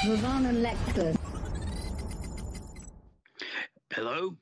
We waren een lekker. Hello?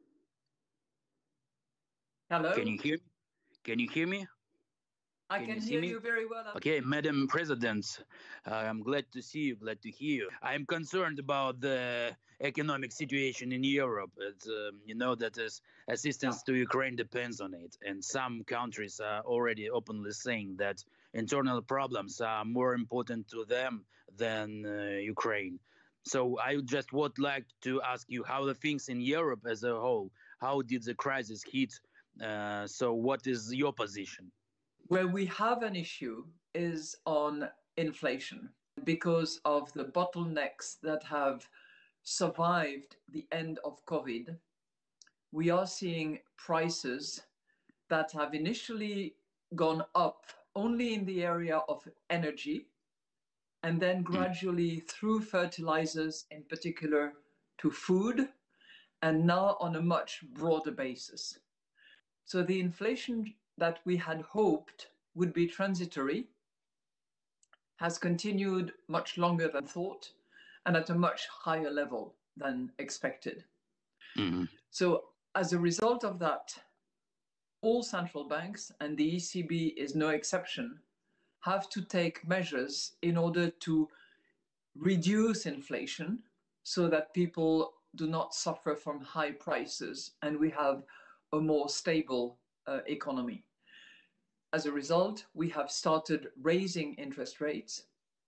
Hello? Can you hear me? Can you hear me? I Can can you see hear me? you very well. Okay, Madam President, I'm glad to see you, glad to hear you. I'm concerned about the economic situation in Europe. You know that assistance to Ukraine depends on it, and some countries are already openly saying that internal problems are more important to them than Ukraine. So I just would like to ask you how the things in Europe as a whole, how did the crisis hit? So what is your position? Where we have an issue is on inflation because of the bottlenecks that have survived the end of COVID. We are seeing prices that have initially gone up only in the area of energy and then gradually through fertilizers, in particular to food, and now on a much broader basis. So the inflation that we had hoped would be transitory has continued much longer than thought and at a much higher level than expected. So as a result of that, all central banks, and the ECB is no exception, have to take measures in order to reduce inflation so that people do not suffer from high prices and we have a more stable economy. As a result, we have started raising interest rates,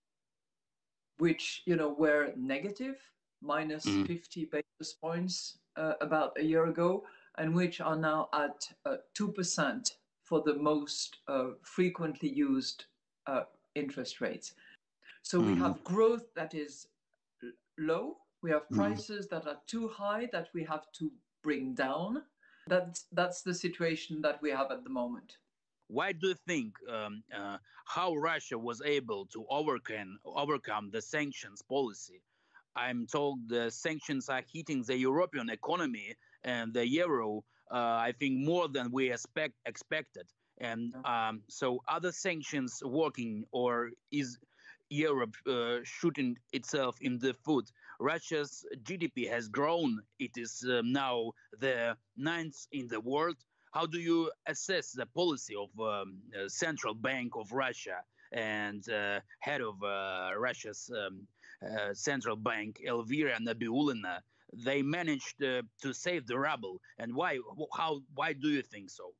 which were negative, minus 50 basis points about a year ago, and which are now at 2% for the most frequently used interest rates. So we have growth that is low. We have prices that are too high that we have to bring down. That's the situation that we have at the moment. Why do you think how Russia was able to overcome the sanctions policy? I'm told the sanctions are hitting the European economy and the euro, I think, more than we expected. And so are the sanctions working, or is Europe shooting itself in the foot? Russia's GDP has grown. It is now the 9th in the world. How do you assess the policy of Central Bank of Russia and head of Russia's central bank, Elvira Nabiullina? They managed to save the ruble. And why? Why do you think so?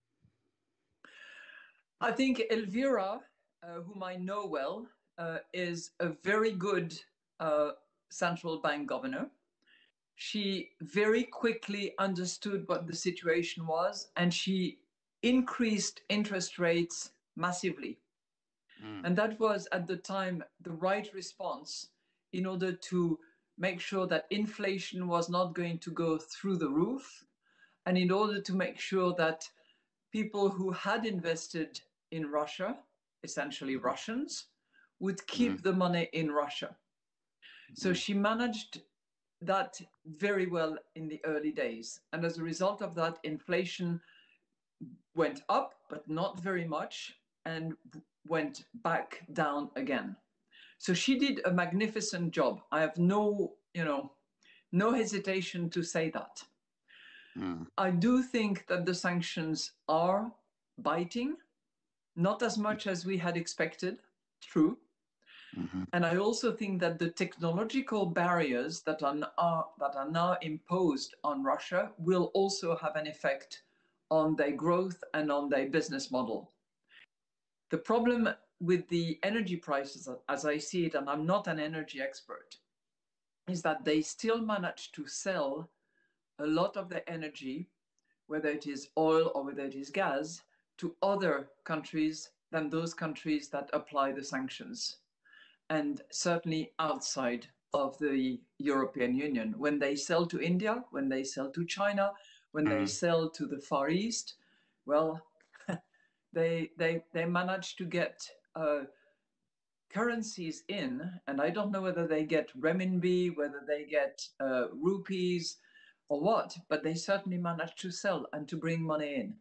I think Elvira, whom I know well, is a very good central bank governor. She very quickly understood what the situation was, and she increased interest rates massively. And that was at the time the right response in order to make sure that inflation was not going to go through the roof, and in order to make sure that people who had invested in Russia, essentially Russians, would keep the money in Russia. So she managed that very well in the early days. And as a result of that, inflation went up, but not very much, and went back down again. So she did a magnificent job. I have no hesitation to say that. I do think that the sanctions are biting, not as much as we had expected, true. And I also think that the technological barriers that are now imposed on Russia will also have an effect on their growth and on their business model. The problem with the energy prices, as I see it, and I'm not an energy expert, is that they still manage to sell a lot of their energy, whether it is oil or whether it is gas, to other countries than those countries that apply the sanctions, and certainly outside of the European Union. When they sell to India, when they sell to China, when they sell to the Far East, well, they manage to get currencies in, and I don't know whether they get renminbi, whether they get rupees or what, but they certainly manage to sell and to bring money in.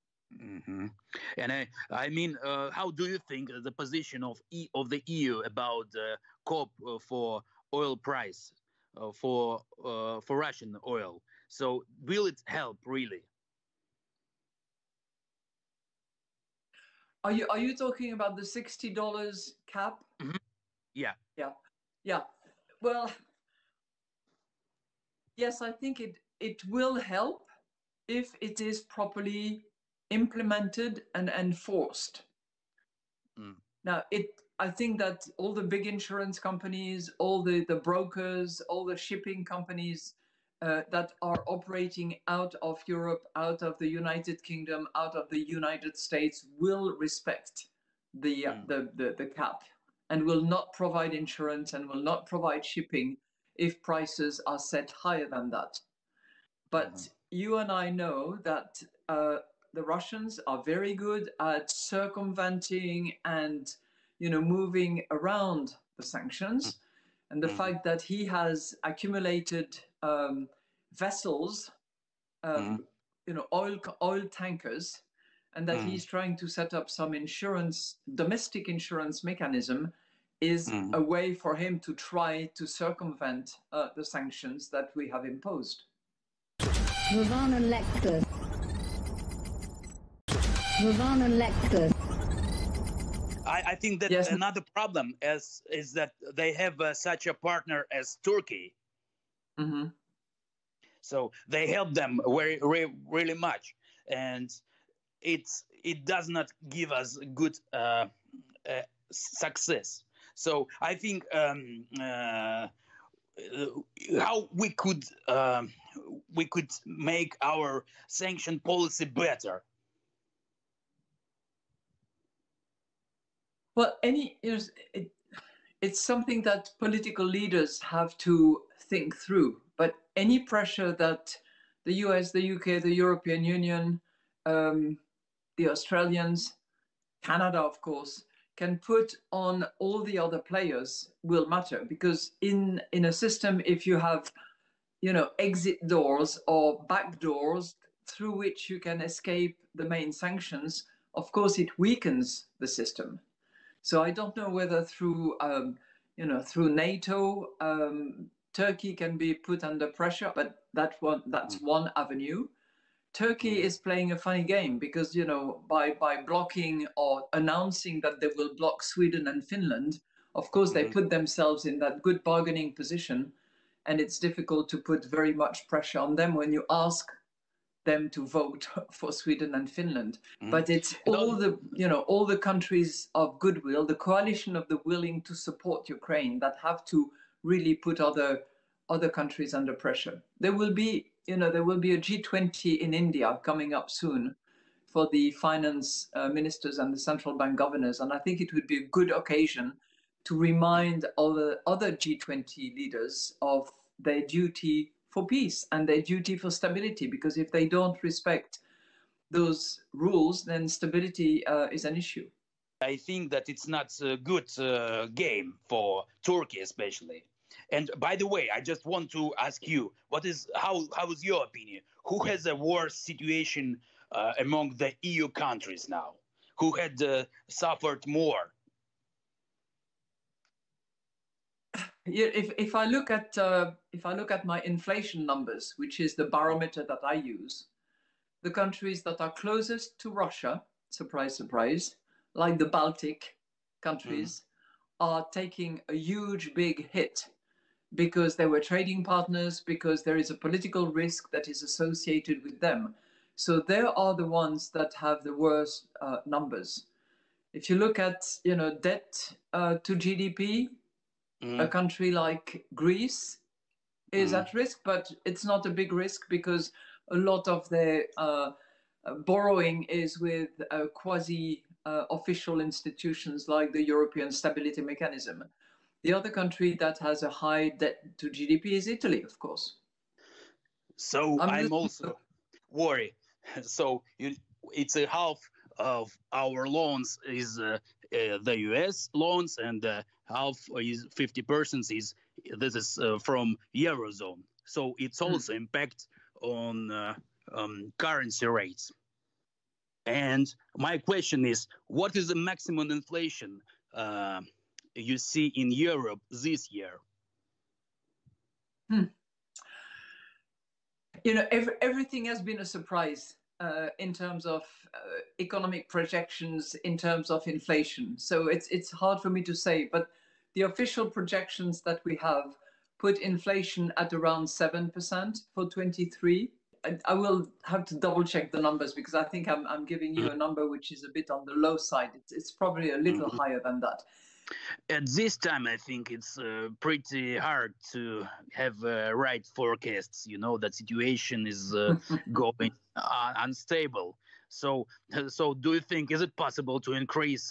And I mean, how do you think the position of the EU about COP for oil price for Russian oil. So will it help really? Are you talking about the $60 cap? Mm-hmm. Yeah. Yeah, yeah. Well, yes, I think it will help if it is properly implemented and enforced. Mm. Now, I think that all the big insurance companies, all the brokers, all the shipping companies that are operating out of Europe, out of the United Kingdom, out of the United States will respect the cap and will not provide insurance and will not provide shipping if prices are set higher than that. But you and I know that the Russians are very good at circumventing and moving around the sanctions, and the fact that he has accumulated vessels, oil tankers, and that he's trying to set up some domestic insurance mechanism is a way for him to try to circumvent the sanctions that we have imposed. Ravana Lecter. Ravana Lecter. I think that yes. Another problem is that they have such a partner as Turkey. Mm-hmm. So they help them really much, and it does not give us good success. So I think how we could make our sanction policy better. Well, it's something that political leaders have to think through. But any pressure that the US, the UK, the European Union, the Australians, Canada, of course, can put on all the other players will matter, because in a system, if you have exit doors or back doors through which you can escape the main sanctions, of course it weakens the system. So I don't know whether through NATO, Turkey can be put under pressure, but that's one avenue. Turkey is playing a funny game because, by blocking or announcing that they will block Sweden and Finland, of course, they put themselves in that good bargaining position. And it's difficult to put very much pressure on them when you ask them to vote for Sweden and Finland. But it's all the countries of goodwill, the coalition of the willing to support Ukraine, that have to really put other countries under pressure. There will be a G20 in India coming up soon for the finance ministers and the central bank governors. And I think it would be a good occasion to remind all the other G20 leaders of their duty for peace and their duty for stability, because if they don't respect those rules, then stability is an issue. I think that it's not a good game for Turkey, especially. And by the way, I just want to ask you, how is your opinion? Who has a worse situation among the EU countries now? Who had suffered more? If I look at my inflation numbers, which is the barometer that I use, the countries that are closest to Russia, surprise, surprise, like the Baltic countries, are taking a huge, big hit because they were trading partners, because there is a political risk that is associated with them. So they are the ones that have the worst numbers. If you look at debt to GDP, a country like Greece is at risk, but it's not a big risk because a lot of their borrowing is with quasi-official institutions like the European Stability Mechanism. The other country that has a high debt to GDP is Italy, of course. So I'm also worried. So it's a half of our loans is the US loans, and half is 50% is from Eurozone. So it's also impact on currency rates. And my question is, what is the maximum inflation you see in Europe this year? You know, everything has been a surprise in terms of economic projections, in terms of inflation. So it's hard for me to say, but the official projections that we have put inflation at around 7% for 23. I will have to double check the numbers because I think I'm giving you a number which is a bit on the low side. It's probably a little higher than that. At this time, I think it's pretty hard to have right forecasts. You know, that situation is going unstable. So do you think is it possible to increase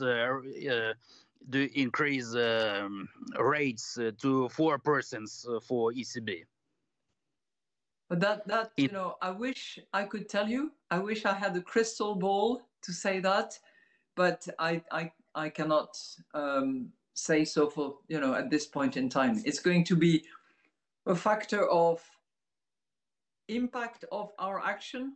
rates to 4% for ECB? But that you know, I wish I could tell you. I wish I had a crystal ball to say that, but I cannot say so for, you know, at this point in time. It's going to be a factor of impact of our action,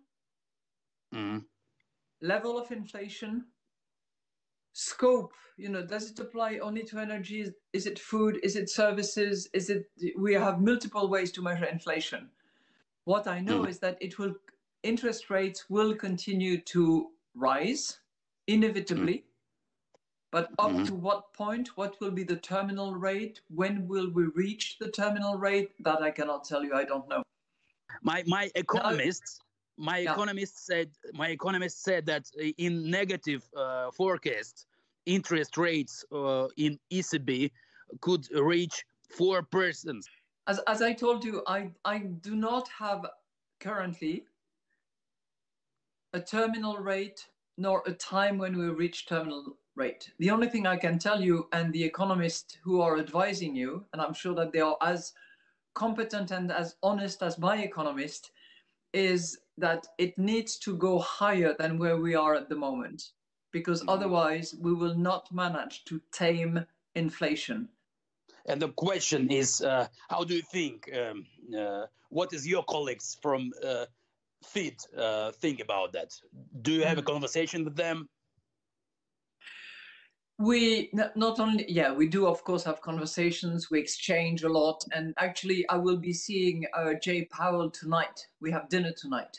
level of inflation, scope. You know, does it apply only to energy? Is it food? Is it services? Is it? We have multiple ways to measure inflation. What I know is that interest rates will continue to rise inevitably. But up to what point? What will be the terminal rate? When will we reach the terminal rate? That I cannot tell you. I don't know. My economist said that in negative forecast, interest rates in ECB could reach 4%. As I told you, I do not have currently a terminal rate nor a time when we reach terminal rate. The only thing I can tell you, and the economists who are advising you, and I'm sure that they are as competent and as honest as my economist, is that it needs to go higher than where we are at the moment, because otherwise we will not manage to tame inflation. And the question is, how do you think, what is your colleagues from FID think about that? Do you have a conversation with them? We not only, we do, of course, have conversations. We exchange a lot. And actually, I will be seeing Jay Powell tonight. We have dinner tonight.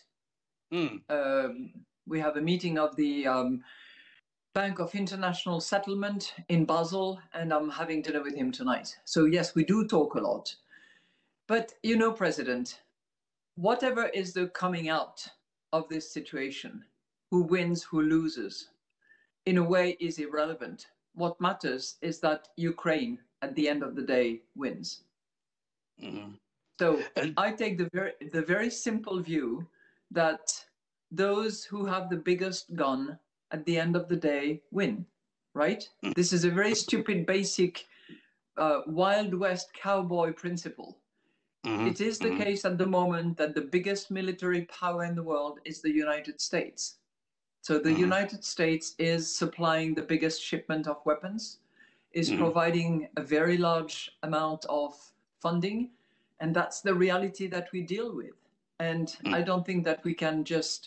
We have a meeting of the Bank of International Settlement in Basel, and I'm having dinner with him tonight. So yes, we do talk a lot. But you know, President, whatever is the coming out of this situation, who wins, who loses, in a way is irrelevant. What matters is that Ukraine, at the end of the day, wins. So I take the very simple view that those who have the biggest gun at the end of the day win, right? This is a very stupid, basic Wild West cowboy principle. It is the case at the moment that the biggest military power in the world is the United States. So the United States is supplying the biggest shipment of weapons, is providing a very large amount of funding, and that's the reality that we deal with. And I don't think that we can just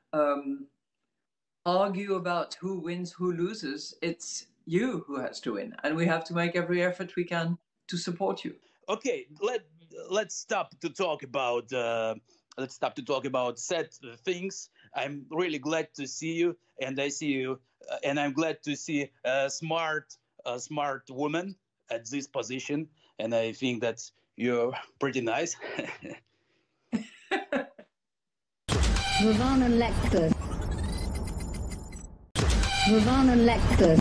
argue about who wins, who loses. It's you who has to win, and we have to make every effort we can to support you. Okay, let's stop to talk about sad things. I'm really glad to see you, and I see you, and I'm glad to see a smart woman at this position, and I think that you're pretty nice. Ravana Lecter. Ravana Lecter.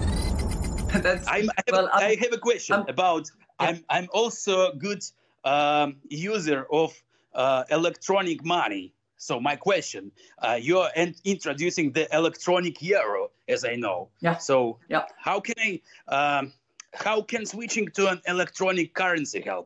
I have a question about. I'm also a good user of electronic money. So my question, you're introducing the electronic euro, as I know. Yeah. So how can switching to an electronic currency help?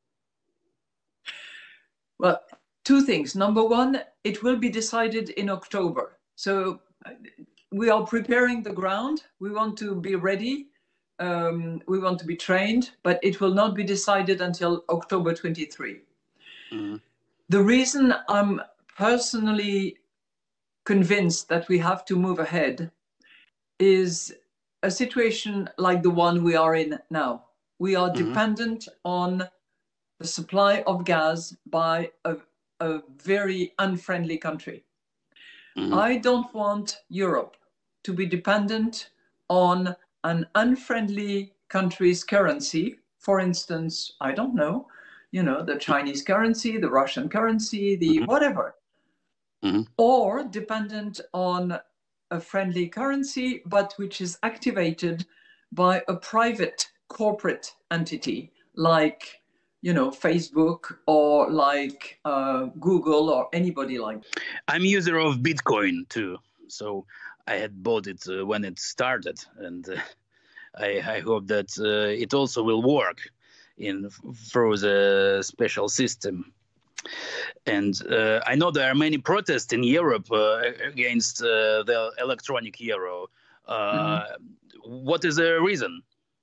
Well, two things. Number one, it will be decided in October. So we are preparing the ground. We want to be ready. We want to be trained, but it will not be decided until October 23. The reason I'm personally convinced that we have to move ahead is a situation like the one we are in now. We are dependent on the supply of gas by a very unfriendly country. Mhm. I don't want Europe to be dependent on an unfriendly country's currency. For instance, I don't know, the Chinese currency, the Russian currency, the Mhm. whatever, Mhm. or dependent on a friendly currency, but which is activated by a private corporate entity like, Facebook or like Google or anybody like that. I'm user of Bitcoin too, so I had bought it when it started, and I hope that it also will work through the special system. And I know there are many protests in Europe against the electronic euro. What is the reason?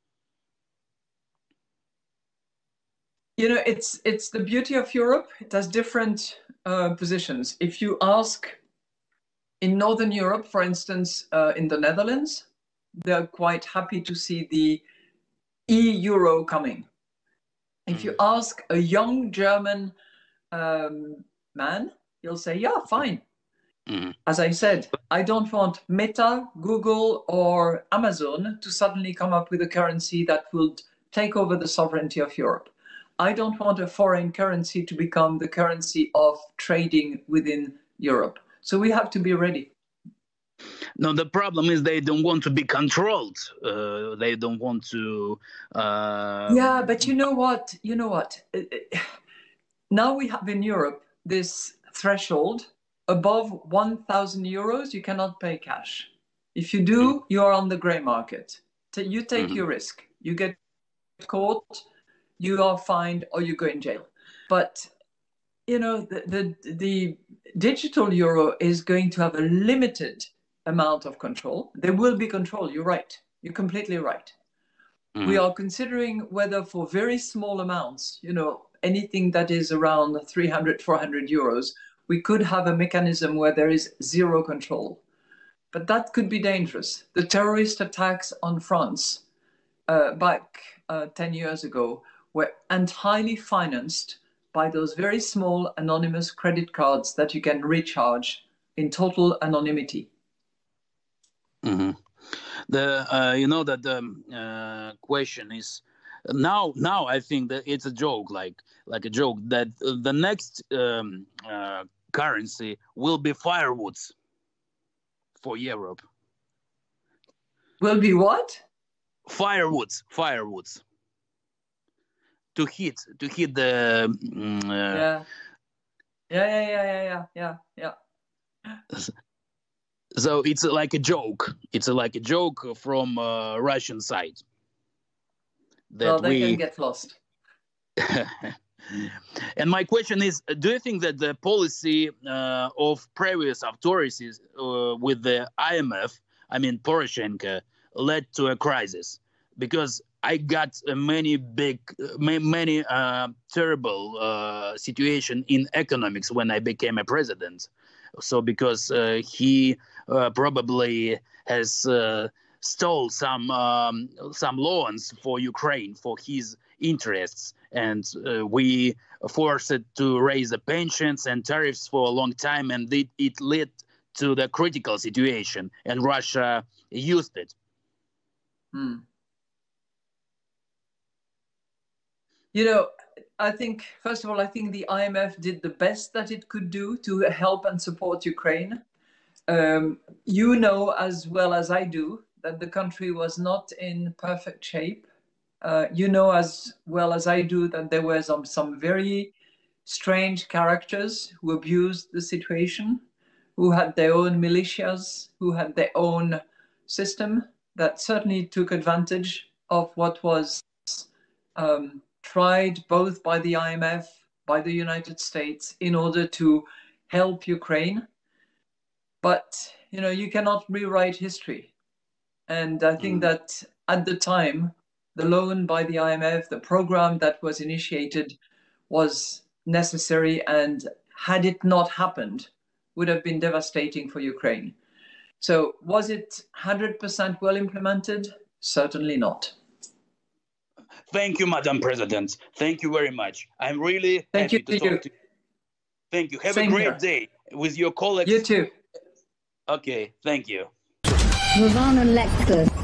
It's the beauty of Europe. It has different positions. If you ask in Northern Europe, for instance, in the Netherlands, they're quite happy to see the e-euro coming. If you ask a young German man, he'll say, yeah, fine. As I said, I don't want Meta, Google, or Amazon to suddenly come up with a currency that would take over the sovereignty of Europe. I don't want a foreign currency to become the currency of trading within Europe. So we have to be ready. No, the problem is they don't want to be controlled. They don't want to. Yeah, but you know what? Now we have in Europe this threshold above 1,000 euros, you cannot pay cash. If you do, you are on the gray market. You take your risk. You get caught, you are fined, or you go in jail. But the digital euro is going to have a limited amount of control. There will be control. You're right. You're completely right. We are considering whether for very small amounts, anything that is around 300, 400 euros, we could have a mechanism where there is zero control. But that could be dangerous. The terrorist attacks on France back 10 years ago were entirely financed by those very small anonymous credit cards that you can recharge in total anonymity. That the question is now I think that it's a joke, like a joke, that the next currency will be firewoods for Europe. Will be what? Firewoods to hit the Yeah. So it's like a joke. It's like a joke from Russian side. Well, they can get lost. And my question is, do you think that the policy of previous authorities with the IMF, I mean Poroshenko, led to a crisis? Because I got many terrible situation in economics when I became a president. So because he probably has stole some loans for Ukraine for his interests, and we forced it to raise the pensions and tariffs for a long time, and it led to the critical situation, and Russia used it. I think, first of all, the IMF did the best that it could do to help and support Ukraine. You know as well as I do that the country was not in perfect shape. You know as well as I do that there were some very strange characters who abused the situation, who had their own militias, who had their own system that certainly took advantage of what was tried both by the IMF, by the United States, in order to help Ukraine. But, you cannot rewrite history. And I think that at the time, the loan by the IMF, the program that was initiated, was necessary, and had it not happened, would have been devastating for Ukraine. So was it 100% well implemented? Certainly not. Thank you, Madam President. Thank you very much. I'm really Thank happy you to talk to you. Thank you. Have Same a great here. day with your colleagues. You too. Okay, thank you. Ravana Lectors.